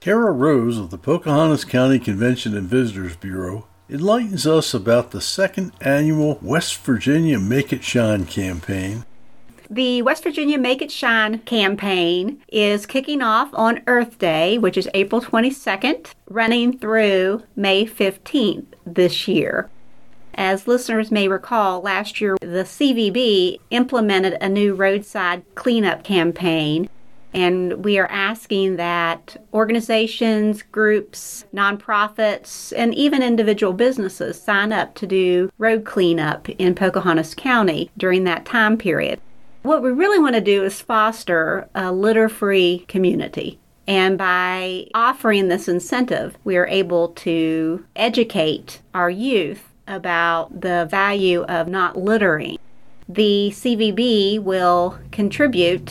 Kara Rose of the Pocahontas County Convention and Visitors Bureau enlightens us about the second annual West Virginia Make It Shine campaign. The West Virginia Make It Shine campaign is kicking off on Earth Day, which is April 22nd, running through May 15th this year. As listeners may recall, last year the CVB implemented a new roadside cleanup campaign, and we are asking that organizations, groups, nonprofits, and even individual businesses sign up to do road cleanup in Pocahontas County during that time period. What we really want to do is foster a litter-free community. And by offering this incentive, we are able to educate our youth about the value of not littering. The CVB will contribute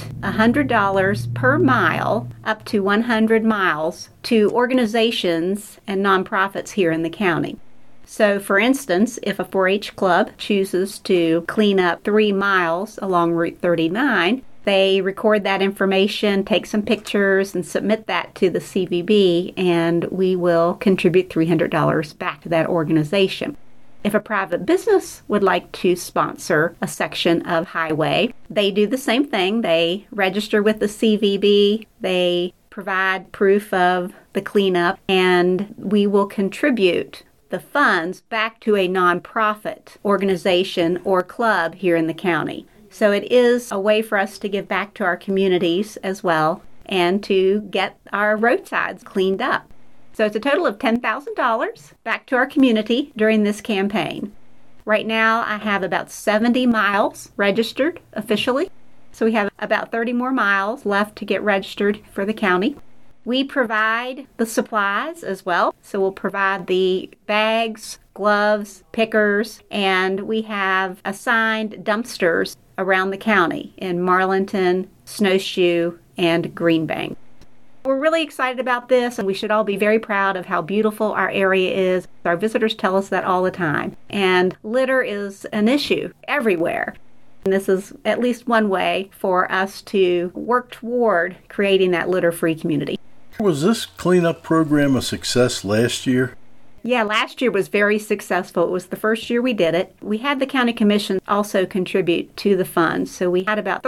$100 per mile, up to 100 miles, to organizations and nonprofits here in the county. So, for instance, if a 4-H club chooses to clean up 3 miles along Route 39, they record that information, take some pictures, and submit that to the CVB, and we will contribute $300 back to that organization. If a private business would like to sponsor a section of highway, they do the same thing. They register with the CVB, they provide proof of the cleanup, and we will contribute the funds back to a nonprofit organization or club here in the county. So it is a way for us to give back to our communities as well and to get our roadsides cleaned up. So it's a total of $10,000 back to our community during this campaign. Right now, I have about 70 miles registered officially. So we have about 30 more miles left to get registered for the county. We provide the supplies as well. So we'll provide the bags, gloves, pickers, and we have assigned dumpsters around the county in Marlinton, Snowshoe, and Greenbank. We're really excited about this, and we should all be very proud of how beautiful our area is. Our visitors tell us that all the time. And litter is an issue everywhere. And this is at least one way for us to work toward creating that litter-free community. Was this cleanup program a success last year? Yeah, last year was very successful. It was the first year we did it. We had the county commission also contribute to the funds, so we had about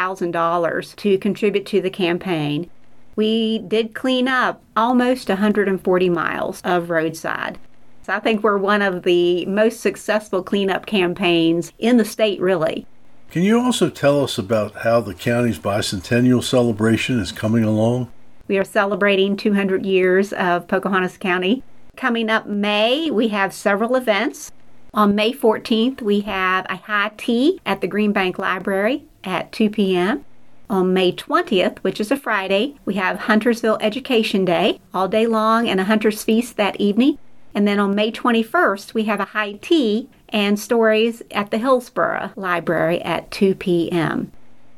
$13,000 to contribute to the campaign. We did clean up almost 140 miles of roadside. So I think we're one of the most successful cleanup campaigns in the state, really. Can you also tell us about how the county's bicentennial celebration is coming along? We are celebrating 200 years of Pocahontas County. Coming up May, we have several events. On May 14th, we have a high tea at the Greenbank Library at 2 p.m. On May 20th, which is a Friday, we have Huntersville Education Day all day long and a Hunter's Feast that evening. And then on May 21st, we have a high tea and stories at the Hillsborough Library at 2 p.m.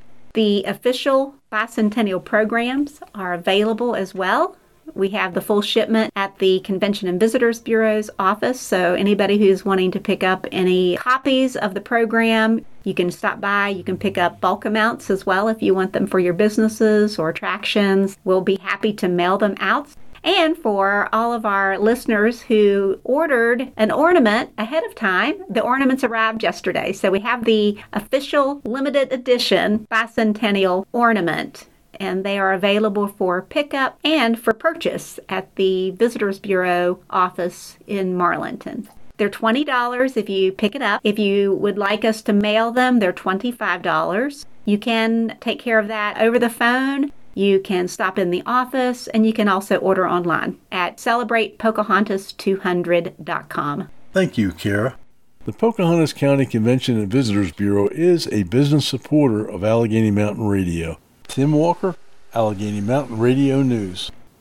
The official bicentennial programs are available as well. We have the full shipment at the Convention and Visitors Bureau's office, so anybody who's wanting to pick up any copies of the program, you can stop by. You can pick up bulk amounts as well if you want them for your businesses or attractions. We'll be happy to mail them out. And for all of our listeners who ordered an ornament ahead of time, the ornaments arrived yesterday. So we have the official limited edition bicentennial ornament, and they are available for pickup and for purchase at the Visitors Bureau office in Marlinton. They're $20 if you pick it up. If you would like us to mail them, they're $25. You can take care of that over the phone. You can stop in the office, and you can also order online at celebratepocahontas200.com. Thank you, Kara. The Pocahontas County Convention and Visitors Bureau is a business supporter of Allegheny Mountain Radio. Tim Walker, Allegheny Mountain Radio News.